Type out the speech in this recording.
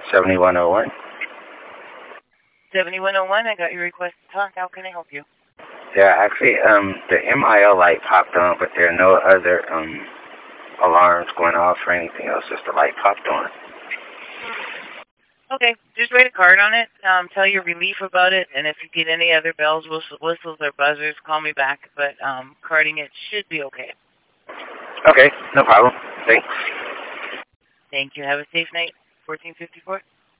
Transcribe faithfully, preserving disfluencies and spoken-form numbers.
seventy-one oh one. seventy-one oh one, I got your request to talk. How can I help you? Yeah, actually, um, the M I L light popped on, but there are no other um alarms going off or anything else. Just the light popped on. Okay, just write a card on it. Um, tell your relief about it, and if you get any other bells, whistles, whistles or buzzers, call me back. But um, carding it should be okay. Okay, no problem. Thanks. Thank you. Have a safe night. fourteen fifty-four.